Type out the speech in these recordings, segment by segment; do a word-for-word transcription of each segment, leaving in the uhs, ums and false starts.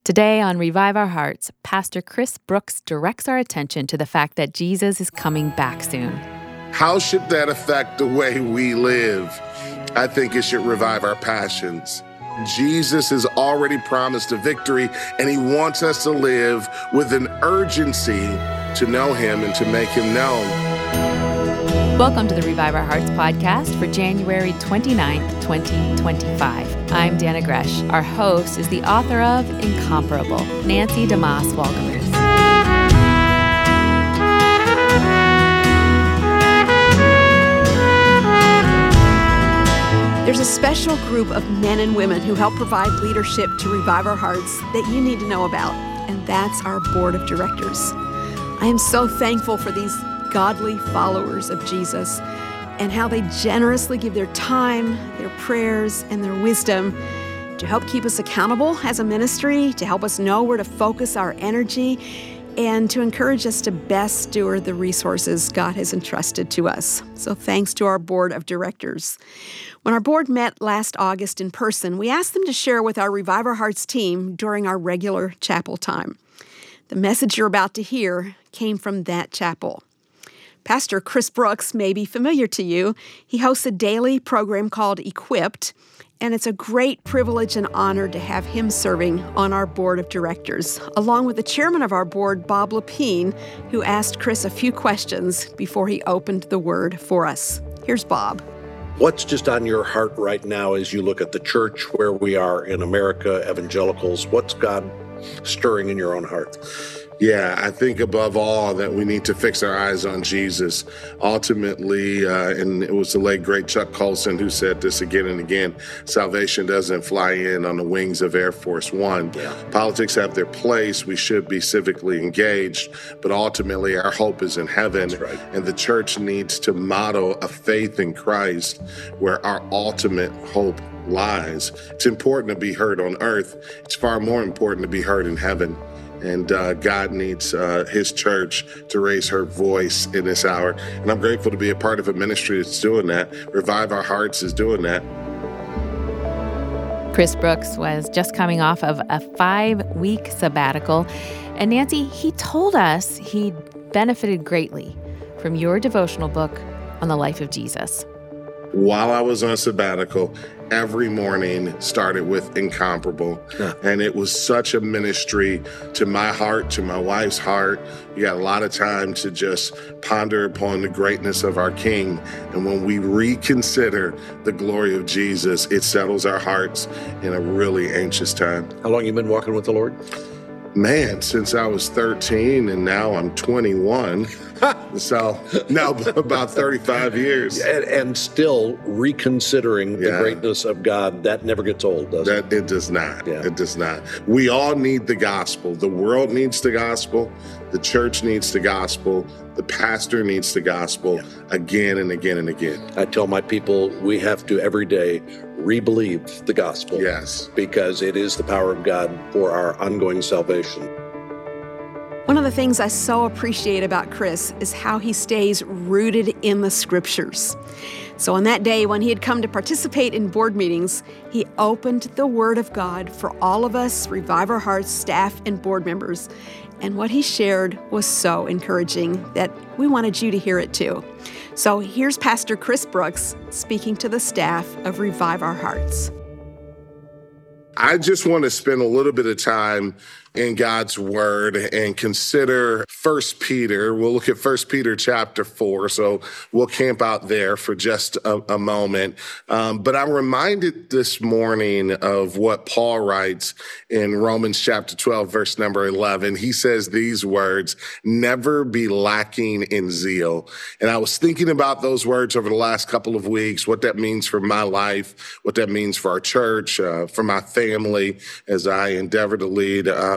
Today on Revive Our Hearts, Pastor Chris Brooks directs our attention to the fact that Jesus is coming back soon. How should that affect the way we live? I think it should revive our passions. Jesus has already promised a victory, and he wants us to live with an urgency to know him and to make him known. Welcome to the Revive Our Hearts podcast for January twenty-ninth, twenty twenty-five. I'm Dana Gresh. Our host is the author of Incomparable, Nancy DeMoss Walgemuth. There's a special group of men and women who help provide leadership to Revive Our Hearts that you need to know about, and that's our board of directors. I am so thankful for these godly followers of Jesus and how they generously give their time, their prayers, and their wisdom to help keep us accountable as a ministry, to help us know where to focus our energy, and to encourage us to best steward the resources God has entrusted to us. So thanks to our board of directors. When our board met last August in person, we asked them to share with our Revive Our Hearts team during our regular chapel time. The message you're about to hear came from that chapel. Pastor Chris Brooks may be familiar to you. He hosts a daily program called Equipped, and it's a great privilege and honor to have him serving on our board of directors, along with the chairman of our board, Bob Lepine, who asked Chris a few questions before he opened the word for us. Here's Bob. What's just on your heart right now as you look at the church, where we are in America, evangelicals? What's God stirring in your own heart? Yeah, I think above all that we need to fix our eyes on Jesus. Ultimately, uh, and it was the late, great Chuck Colson who said this again and again, salvation doesn't fly in on the wings of Air Force One. Yeah. Politics have their place. We should be civically engaged, but ultimately our hope is in heaven. That's right. And the church needs to model a faith in Christ where our ultimate hope lies. It's important to be heard on earth. It's far more important to be heard in heaven. And uh, God needs uh, his church to raise her voice in this hour. And I'm grateful to be a part of a ministry that's doing that. Revive Our Hearts is doing that. Chris Brooks was just coming off of a five-week sabbatical. And Nancy, he told us he benefited greatly from your devotional book on the life of Jesus. While I was on sabbatical, every morning started with Incomparable. Yeah. And it was such a ministry to my heart, to my wife's heart. You got a lot of time to just ponder upon the greatness of our King. And when we reconsider the glory of Jesus, it settles our hearts in a really anxious time. How long have you been walking with the Lord? Man, since I was thirteen, and now I'm twenty-one. So now about thirty-five years. And, and still reconsidering yeah. the greatness of God. That never gets old, does that, it? It does not. Yeah. It does not. We all need the gospel. The world needs the gospel. The church needs the gospel. The pastor needs the gospel yeah. again and again and again. I tell my people we have to every day re-believe the gospel. Yes. Because it is the power of God for our ongoing salvation. One of the things I so appreciate about Chris is how he stays rooted in the scriptures. So on that day when he had come to participate in board meetings, he opened the Word of God for all of us, Revive Our Hearts staff and board members. And what he shared was so encouraging that we wanted you to hear it too. So here's Pastor Chris Brooks speaking to the staff of Revive Our Hearts. I just want to spend a little bit of time in God's word and consider First Peter. We'll look at First Peter chapter four, so we'll camp out there for just a, a moment. Um, but I'm reminded this morning of what Paul writes in Romans chapter twelve, verse number eleven. He says these words, "Never be lacking in zeal." And I was thinking about those words over the last couple of weeks, what that means for my life, what that means for our church, uh, for my family, as I endeavor to lead um,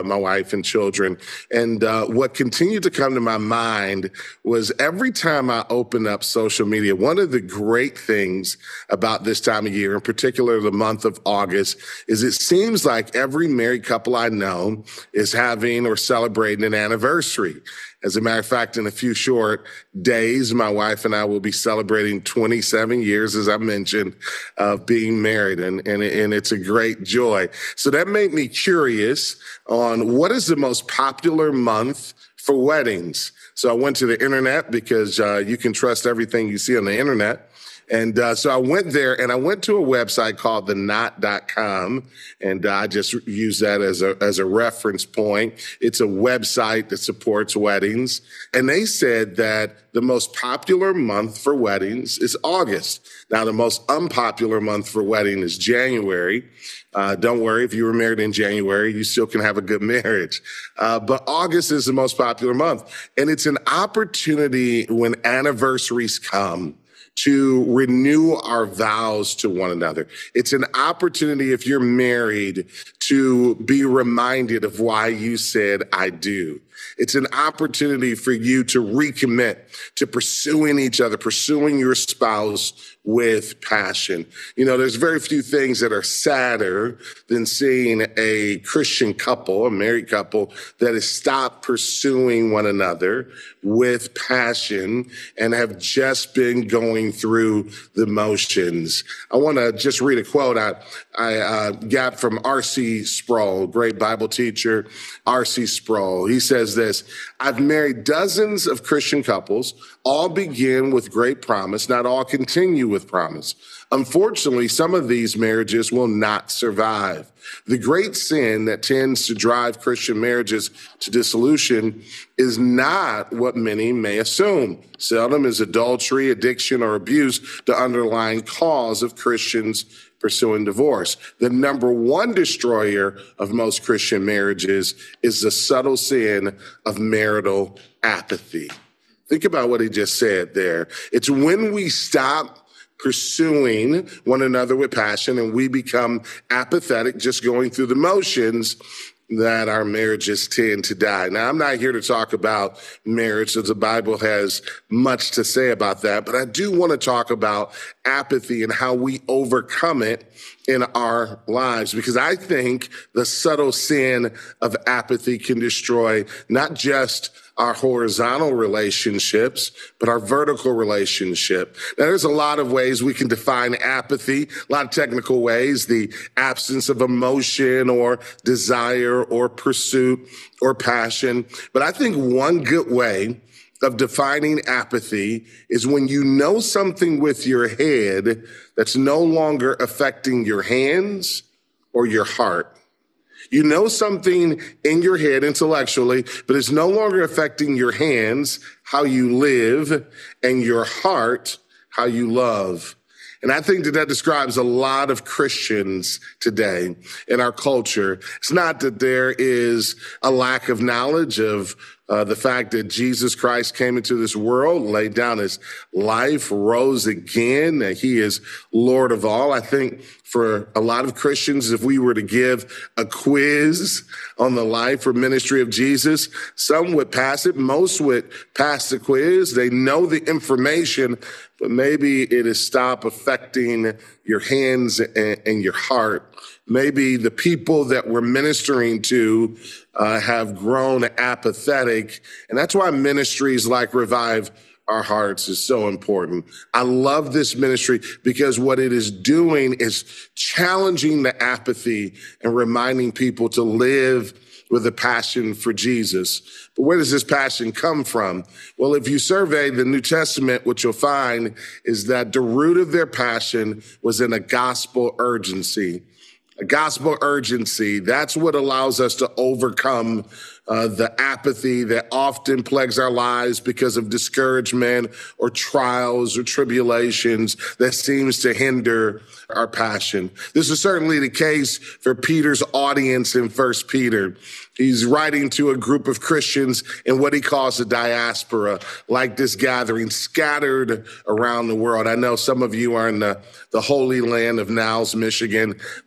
my wife and children. And uh, what continued to come to my mind was every time I open up social media, one of the great things about this time of year, in particular the month of August, is it seems like every married couple I know is having or celebrating an anniversary. As a matter of fact, in a few short days, my wife and I will be celebrating twenty-seven years, as I mentioned, of being married, and, and, and it's a great joy. So that made me curious on what is the most popular month for weddings. So I went to the internet because uh, you can trust everything you see on the internet. And uh, so I went there, and I went to a website called the knot dot com, and uh, I just use that as a as a reference point. It's a website that supports weddings, and they said that the most popular month for weddings is August. Now, the most unpopular month for wedding is January. Uh, don't worry, if you were married in January, you still can have a good marriage. Uh, but August is the most popular month, and it's an opportunity when anniversaries come to renew our vows to one another. It's an opportunity, if you're married, to be reminded of why you said, I do. It's an opportunity for you to recommit to pursuing each other, pursuing your spouse with passion. You know, there's very few things that are sadder than seeing a Christian couple, a married couple, that has stopped pursuing one another with passion and have just been going through the motions. I want to just read a quote I, I uh, got from R C Sproul, great Bible teacher, R C Sproul. He says this: I've married dozens of Christian couples. All begin with great promise. Not all continue with promise. Unfortunately, some of these marriages will not survive. The great sin that tends to drive Christian marriages to dissolution is not what many may assume. Seldom is adultery, addiction, or abuse the underlying cause of Christians pursuing divorce. The number one destroyer of most Christian marriages is the subtle sin of marital apathy. Think about what he just said there. It's when we stop pursuing one another with passion and we become apathetic, just going through the motions, that our marriages tend to die. Now, I'm not here to talk about marriage, as the Bible has much to say about that, but I do want to talk about apathy and how we overcome it in our lives, because I think the subtle sin of apathy can destroy not just our horizontal relationships, but our vertical relationship. Now, there's a lot of ways we can define apathy, a lot of technical ways: the absence of emotion or desire or pursuit or passion. But I think one good way of defining apathy is when you know something with your head that's no longer affecting your hands or your heart. You know something in your head intellectually, but it's no longer affecting your hands, how you live, and your heart, how you love. And I think that that describes a lot of Christians today in our culture. It's not that there is a lack of knowledge of uh, the fact that Jesus Christ came into this world, laid down his life, rose again, that he is Lord of all. I think for a lot of Christians, if we were to give a quiz on the life or ministry of Jesus, some would pass it, most would pass the quiz. They know the information, but maybe it has stopped affecting your hands and, and your heart. Maybe the people that we're ministering to uh, have grown apathetic. And that's why ministries like Revive Our Hearts is so important. I love this ministry because what it is doing is challenging the apathy and reminding people to live with a passion for Jesus. But where does this passion come from? Well, if you survey the New Testament, what you'll find is that the root of their passion was in a gospel urgency. A gospel urgency, that's what allows us to overcome uh, the apathy that often plagues our lives because of discouragement or trials or tribulations that seems to hinder our passion. This is certainly the case for Peter's audience in First Peter. He's writing to a group of Christians in what he calls a diaspora, like this gathering scattered around the world. I know some of you are in the, the holy land of Niles, Michigan, but most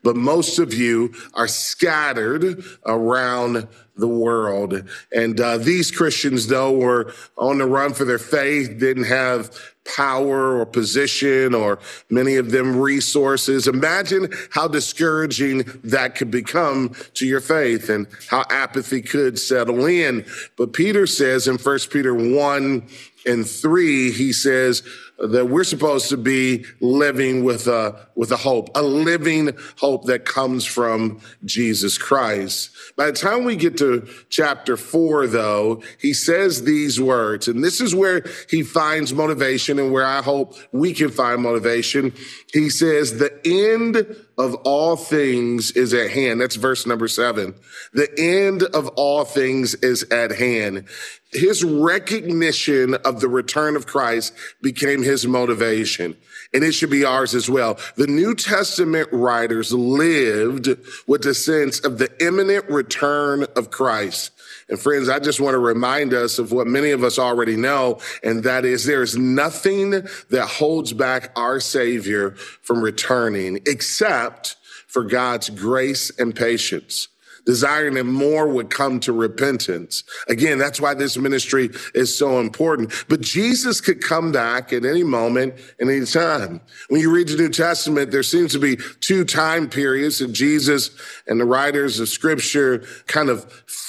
most of you are scattered around the world. And uh, these Christians, though, were on the run for their faith, didn't have power or position, or many of them resources. Imagine how discouraging that could become to your faith and how apathy could settle in. But Peter says in First Peter one and three, he says that we're supposed to be living with a, with a hope, a living hope that comes from Jesus Christ. By the time we get to chapter four, though, he says these words, and this is where he finds motivation and where I hope we can find motivation. He says, the end of all things is at hand. That's verse number seven. The end of all things is at hand. His recognition of the return of Christ became his motivation, and it should be ours as well. The New Testament writers lived with the sense of the imminent return of Christ. And friends, I just want to remind us of what many of us already know, and that is there is nothing that holds back our Savior from returning except for God's grace and patience, desiring that more would come to repentance. Again, that's why this ministry is so important. But Jesus could come back at any moment and any time. When you read the New Testament, there seems to be two time periods that Jesus and the writers of Scripture kind of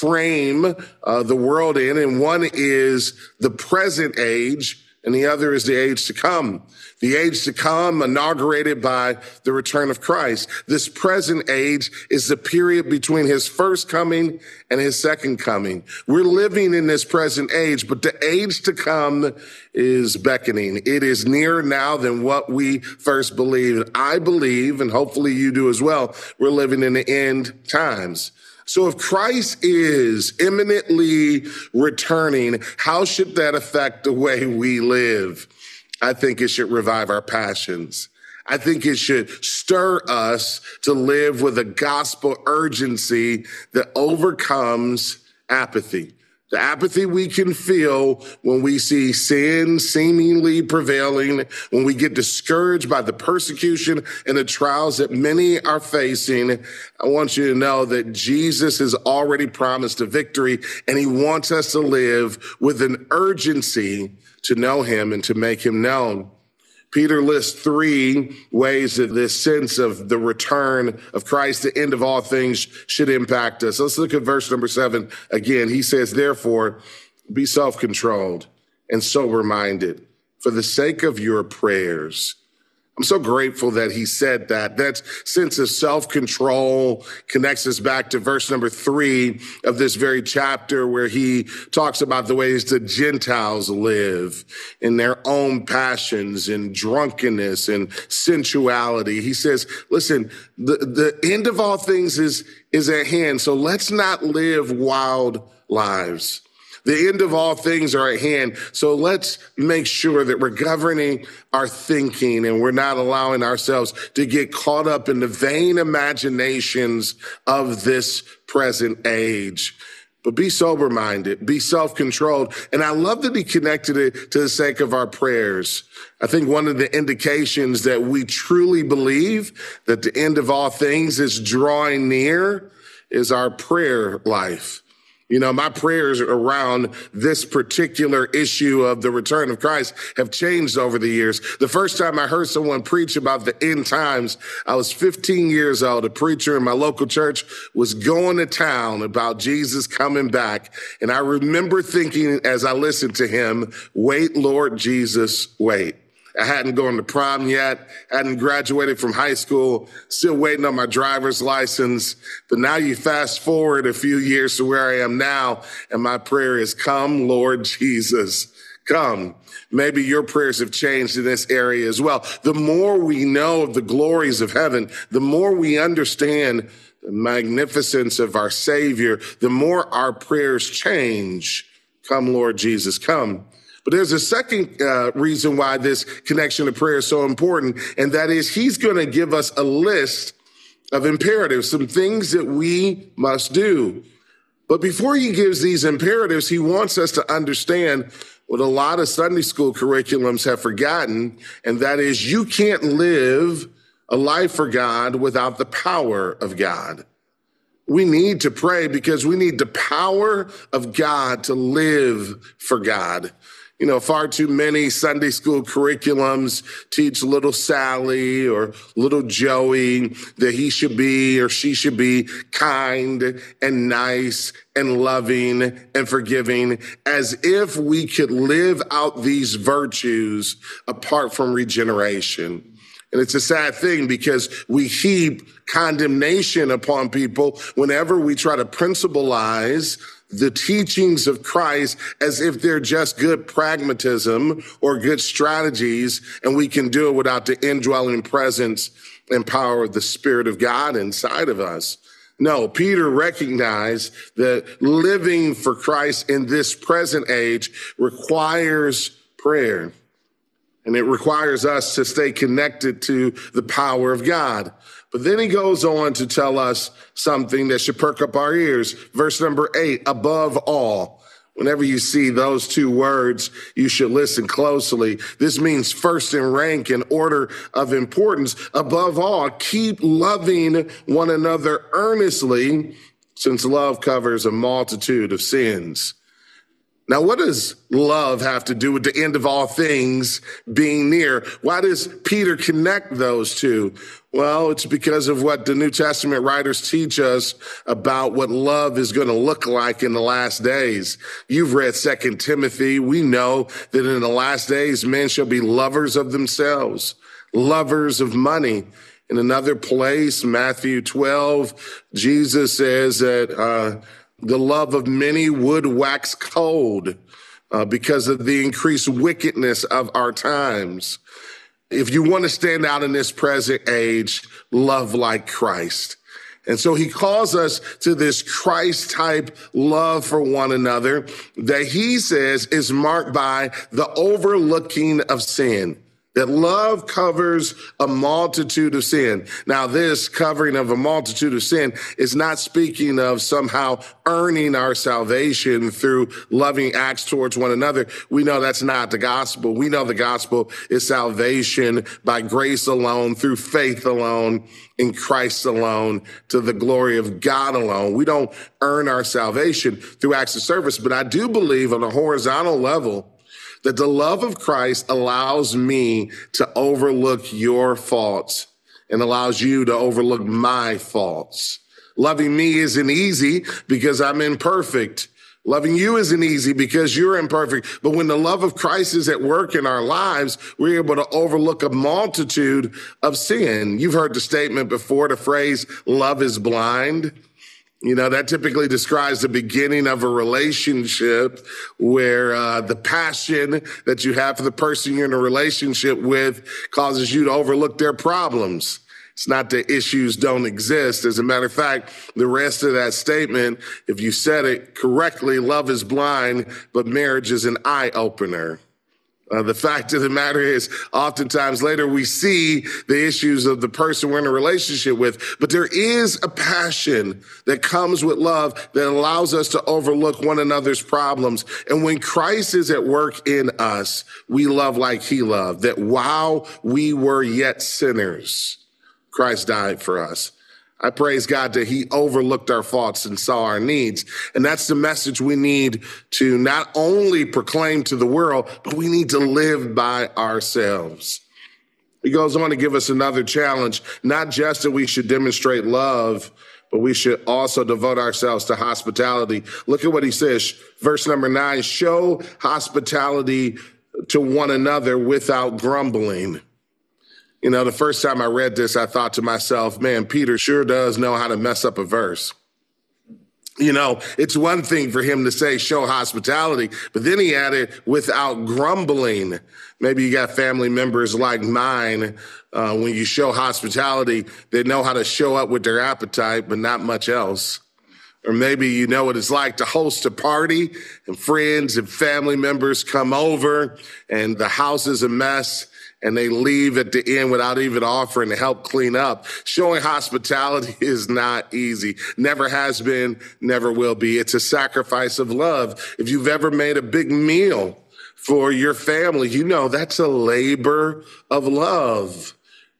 frame uh, the world in. And one is the present age, and the other is the age to come. The age to come, inaugurated by the return of Christ. This present age is the period between his first coming and his second coming. We're living in this present age, but the age to come is beckoning. It is nearer now than what we first believed. I believe, and hopefully you do as well, we're living in the end times. So if Christ is imminently returning, how should that affect the way we live? I think it should revive our passions. I think it should stir us to live with a gospel urgency that overcomes apathy. The apathy we can feel when we see sin seemingly prevailing, when we get discouraged by the persecution and the trials that many are facing. I want you to know that Jesus has already promised a victory, and he wants us to live with an urgency to know him and to make him known. Peter lists three ways that this sense of the return of Christ, the end of all things, should impact us. Let's look at verse number seven again. He says, therefore, be self-controlled and sober-minded for the sake of your prayers. I'm so grateful that he said that. That sense of self-control connects us back to verse number three of this very chapter, where he talks about the ways the Gentiles live in their own passions and drunkenness and sensuality. He says, listen, the, the end of all things is, is at hand. So let's not live wild lives. The end of all things are at hand. So let's make sure that we're governing our thinking and we're not allowing ourselves to get caught up in the vain imaginations of this present age. But be sober-minded, be self-controlled. And I love that he connected it to the sake of our prayers. I think one of the indications that we truly believe that the end of all things is drawing near is our prayer life. You know, my prayers around this particular issue of the return of Christ have changed over the years. The first time I heard someone preach about the end times, I was fifteen years old. A preacher in my local church was going to town about Jesus coming back. And I remember thinking as I listened to him, wait, Lord Jesus, wait. I hadn't gone to prom yet, hadn't graduated from high school, still waiting on my driver's license. But now you fast forward a few years to where I am now, and my prayer is, come, Lord Jesus, come. Maybe your prayers have changed in this area as well. The more we know of the glories of heaven, the more we understand the magnificence of our Savior, the more our prayers change. Come, Lord Jesus, come. But there's a second uh, reason why this connection to prayer is so important, and that is he's going to give us a list of imperatives, some things that we must do. But before he gives these imperatives, he wants us to understand what a lot of Sunday school curriculums have forgotten, and that is you can't live a life for God without the power of God. We need to pray because we need the power of God to live for God. You know, far too many Sunday school curriculums teach little Sally or little Joey that he should be or she should be kind and nice and loving and forgiving, as if we could live out these virtues apart from regeneration. And it's a sad thing because we heap condemnation upon people whenever we try to principalize the teachings of Christ as if they're just good pragmatism or good strategies, and we can do it without the indwelling presence and power of the Spirit of God inside of us. No, Peter recognized that living for Christ in this present age requires prayer. And it requires us to stay connected to the power of God. But then he goes on to tell us something that should perk up our ears. Verse number eight, above all. Whenever you see those two words, you should listen closely. This means first in rank, in order of importance. Above all, keep loving one another earnestly, since love covers a multitude of sins. Now, what does love have to do with the end of all things being near? Why does Peter connect those two? Well, it's because of what the New Testament writers teach us about what love is going to look like in the last days. You've read Second Timothy. We know that in the last days, men shall be lovers of themselves, lovers of money. In another place, Matthew twelve, Jesus says that uh, the love of many would wax cold uh, because of the increased wickedness of our times. If you want to stand out in this present age, love like Christ. And so he calls us to this Christ-type love for one another that he says is marked by the overlooking of sin. That love covers a multitude of sin. Now, this covering of a multitude of sin is not speaking of somehow earning our salvation through loving acts towards one another. We know that's not the gospel. We know the gospel is salvation by grace alone, through faith alone, in Christ alone, to the glory of God alone. We don't earn our salvation through acts of service, but I do believe on a horizontal level that the love of Christ allows me to overlook your faults and allows you to overlook my faults. Loving me isn't easy because I'm imperfect. Loving you isn't easy because you're imperfect. But when the love of Christ is at work in our lives, we're able to overlook a multitude of sin. You've heard the statement before, the phrase, love is blind. You know, that typically describes the beginning of a relationship where uh, the passion that you have for the person you're in a relationship with causes you to overlook their problems. It's not that issues don't exist. As a matter of fact, the rest of that statement, if you said it correctly, love is blind, but marriage is an eye-opener. Uh, the fact of the matter is, oftentimes later we see the issues of the person we're in a relationship with, but there is a passion that comes with love that allows us to overlook one another's problems. And when Christ is at work in us, we love like he loved, that while we were yet sinners, Christ died for us. I praise God that he overlooked our faults and saw our needs. And that's the message we need to not only proclaim to the world, but we need to live by ourselves. He goes on to give us another challenge, not just that we should demonstrate love, but we should also devote ourselves to hospitality. Look at what he says, verse number nine, show hospitality to one another without grumbling. You know, the first time I read this, I thought to myself, man, Peter sure does know how to mess up a verse. You know, it's one thing for him to say, show hospitality, but then he added, without grumbling. Maybe you got family members like mine. Uh, when you show hospitality, they know how to show up with their appetite, but not much else. Or maybe you know what it's like to host a party and friends and family members come over and the house is a mess, and they leave at the end without even offering to help clean up. Showing hospitality is not easy. Never has been, never will be. It's a sacrifice of love. If you've ever made a big meal for your family, you know that's a labor of love.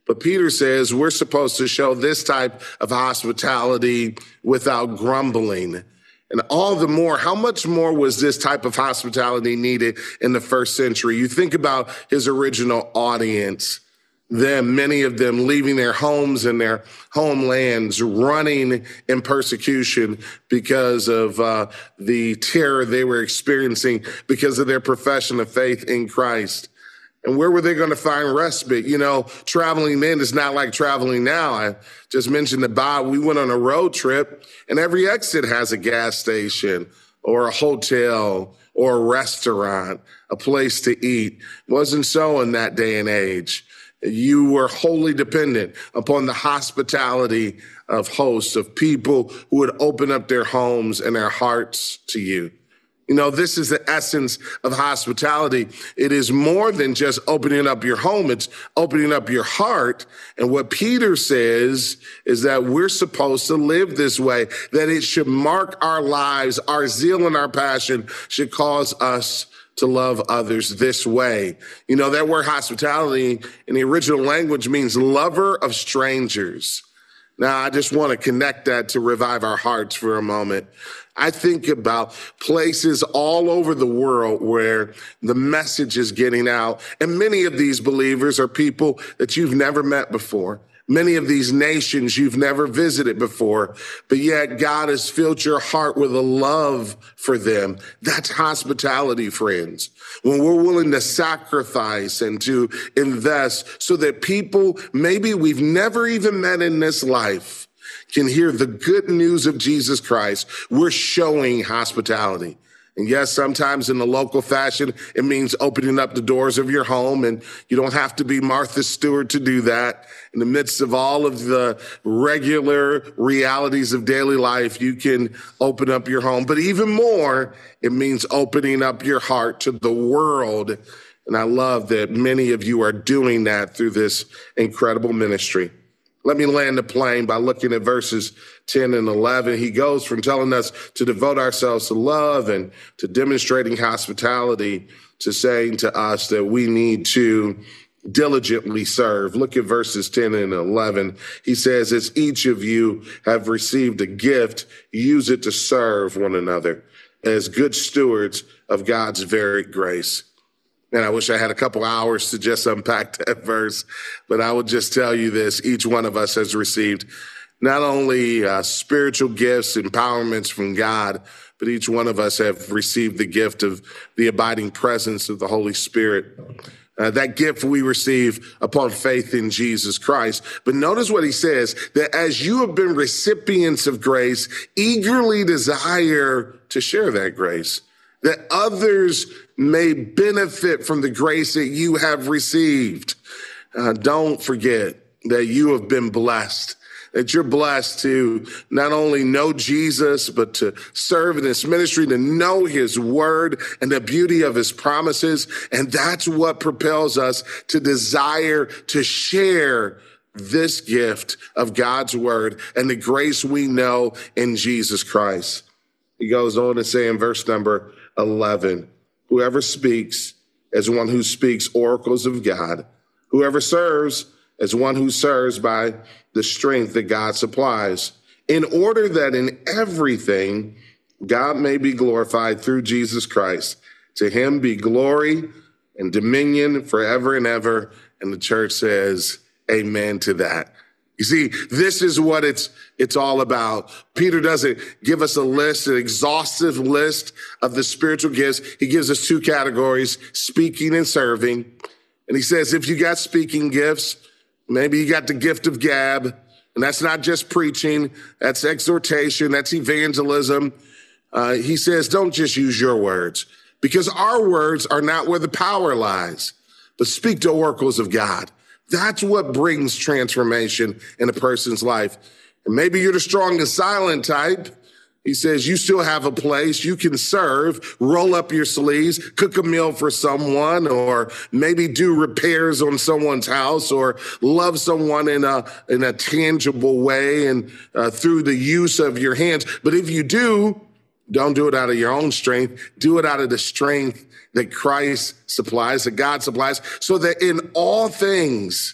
But Peter says we're supposed to show this type of hospitality without grumbling. And all the more, how much more was this type of hospitality needed in the first century? You think about his original audience, them, many of them leaving their homes and their homelands, running in persecution because of uh, the terror they were experiencing because of their profession of faith in Christ. And where were they going to find respite? You know, traveling then is not like traveling now. I just mentioned the Bob. We went on a road trip, and every exit has a gas station or a hotel or a restaurant, a place to eat. It wasn't so in that day and age. You were wholly dependent upon the hospitality of hosts, of people who would open up their homes and their hearts to you. You know, this is the essence of hospitality. It is more than just opening up your home. It's opening up your heart. And what Peter says is that we're supposed to live this way, that it should mark our lives. Our zeal and our passion should cause us to love others this way. You know, that word hospitality in the original language means lover of strangers. Now, I just want to connect that to Revive Our Hearts for a moment. I think about places all over the world where the message is getting out. And many of these believers are people that you've never met before. Many of these nations you've never visited before, but yet God has filled your heart with a love for them. That's hospitality, friends. When we're willing to sacrifice and to invest so that people maybe we've never even met in this life can hear the good news of Jesus Christ, we're showing hospitality. And yes, sometimes in the local fashion, it means opening up the doors of your home, and you don't have to be Martha Stewart to do that. In the midst of all of the regular realities of daily life, you can open up your home. But even more, it means opening up your heart to the world. And I love that many of you are doing that through this incredible ministry. Let me land the plane by looking at verses ten and eleven. He goes from telling us to devote ourselves to love and to demonstrating hospitality to saying to us that we need to diligently serve. Look at verses ten and eleven. He says, as each of you have received a gift, use it to serve one another as good stewards of God's varied grace. And I wish I had a couple hours to just unpack that verse, but I would just tell you this. Each one of us has received not only uh, spiritual gifts, empowerments from God, but each one of us have received the gift of the abiding presence of the Holy Spirit. Uh, that gift we receive upon faith in Jesus Christ. But notice what he says, that as you have been recipients of grace, eagerly desire to share that grace, that others may benefit from the grace that you have received. Uh, don't forget that you have been blessed, that you're blessed to not only know Jesus, but to serve in this ministry, to know his word and the beauty of his promises. And that's what propels us to desire to share this gift of God's word and the grace we know in Jesus Christ. He goes on to say in verse number eleven, whoever speaks as one who speaks oracles of God, whoever serves as one who serves by the strength that God supplies, in order that in everything God may be glorified through Jesus Christ. To him be glory and dominion forever and ever. And the church says, amen to that. You see, this is what it's it's all about. Peter doesn't give us a list, an exhaustive list of the spiritual gifts. He gives us two categories, speaking and serving. And he says, if you got speaking gifts, maybe you got the gift of gab, and that's not just preaching, that's exhortation, that's evangelism. Uh, he says, don't just use your words, because our words are not where the power lies, but speak the oracles of God. That's what brings transformation in a person's life. And maybe you're the strong and silent type. He says you still have a place. You can serve, roll up your sleeves, cook a meal for someone, or maybe do repairs on someone's house, or love someone in a in a tangible way and uh, through the use of your hands. But if you do, don't do it out of your own strength. Do it out of the strength that Christ supplies, that God supplies, so that in all things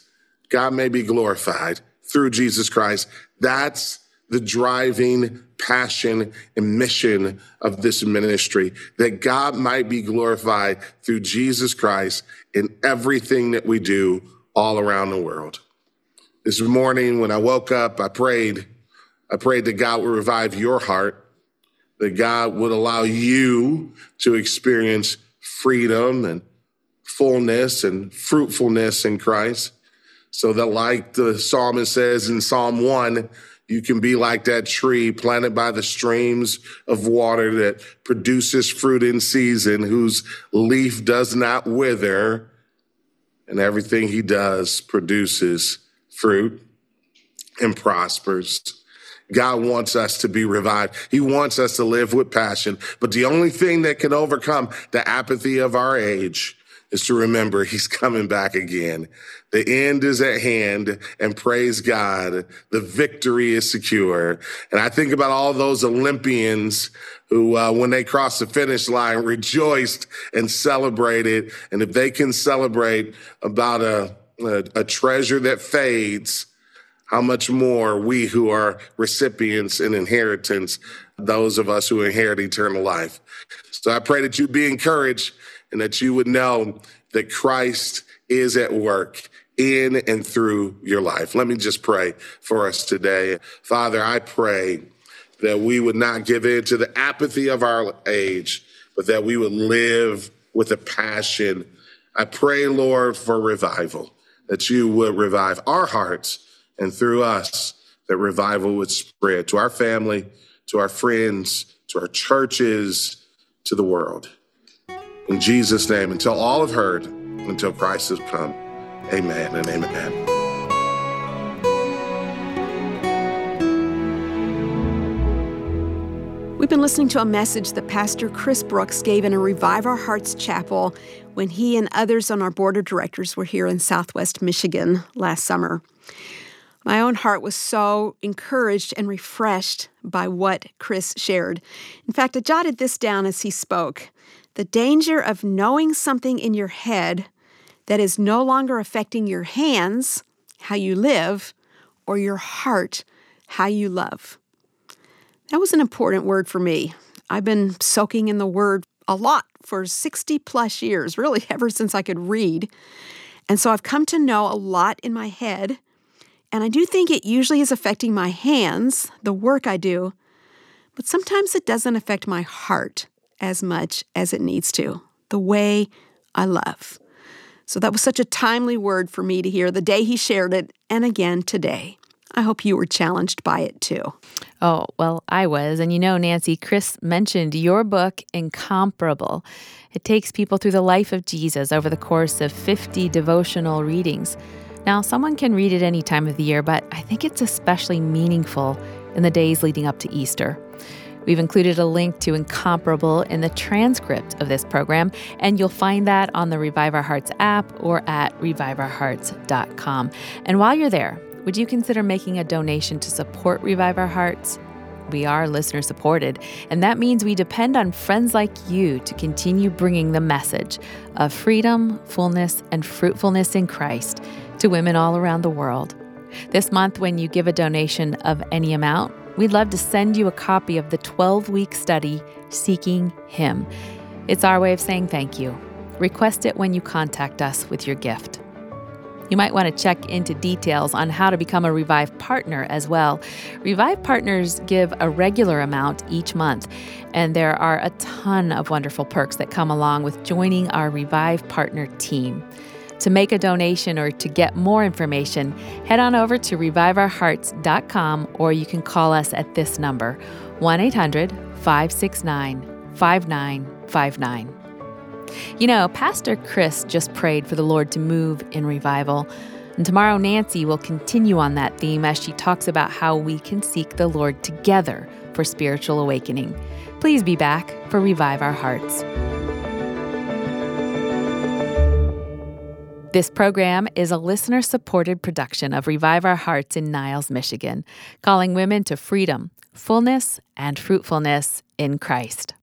God may be glorified through Jesus Christ. That's the driving passion and mission of this ministry, that God might be glorified through Jesus Christ in everything that we do all around the world. This morning when I woke up, I prayed. I prayed that God would revive your heart, that God would allow you to experience freedom and fullness and fruitfulness in Christ, so that, like the psalmist says in Psalm one, you can be like that tree planted by the streams of water that produces fruit in season, whose leaf does not wither, and everything he does produces fruit and prospers. God wants us to be revived. He wants us to live with passion. But the only thing that can overcome the apathy of our age is to remember he's coming back again. The end is at hand, and praise God, the victory is secure. And I think about all those Olympians who, uh, when they crossed the finish line, rejoiced and celebrated. And if they can celebrate about a, a, a treasure that fades, how much more we who are recipients and inheritance, those of us who inherit eternal life. So I pray that you be encouraged and that you would know that Christ is at work in and through your life. Let me just pray for us today. Father, I pray that we would not give in to the apathy of our age, but that we would live with a passion. I pray, Lord, for revival, that you would revive our hearts, and through us, that revival would spread to our family, to our friends, to our churches, to the world. In Jesus' name, until all have heard, until Christ has come, amen and amen. We've been listening to a message that Pastor Chris Brooks gave in a Revive Our Hearts chapel when he and others on our board of directors were here in Southwest Michigan last summer. My own heart was so encouraged and refreshed by what Chris shared. In fact, I jotted this down as he spoke. The danger of knowing something in your head that is no longer affecting your hands, how you live, or your heart, how you love. That was an important word for me. I've been soaking in the word a lot for sixty plus years, really ever since I could read. And so I've come to know a lot in my head. And I do think it usually is affecting my hands, the work I do, but sometimes it doesn't affect my heart as much as it needs to, the way I love. So that was such a timely word for me to hear the day he shared it, and again today. I hope you were challenged by it too. Oh, well, I was. And you know, Nancy, Chris mentioned your book, Incomparable. It takes people through the life of Jesus over the course of fifty devotional readings. Now, someone can read it any time of the year, but I think it's especially meaningful in the days leading up to Easter. We've included a link to Incomparable in the transcript of this program, and you'll find that on the Revive Our Hearts app or at revive our hearts dot com. And while you're there, would you consider making a donation to support Revive Our Hearts? We are listener-supported, and that means we depend on friends like you to continue bringing the message of freedom, fullness, and fruitfulness in Christ to women all around the world. This month, when you give a donation of any amount, we'd love to send you a copy of the twelve-week study, Seeking Him. It's our way of saying thank you. Request it when you contact us with your gift. You might want to check into details on how to become a Revive partner as well. Revive partners give a regular amount each month, and there are a ton of wonderful perks that come along with joining our Revive partner team. To make a donation or to get more information, head on over to revive our hearts dot com, or you can call us at this number, one eight hundred, five six nine, five nine five nine. You know, Pastor Chris just prayed for the Lord to move in revival. And tomorrow, Nancy will continue on that theme as she talks about how we can seek the Lord together for spiritual awakening. Please be back for Revive Our Hearts. This program is a listener-supported production of Revive Our Hearts in Niles, Michigan, calling women to freedom, fullness, and fruitfulness in Christ.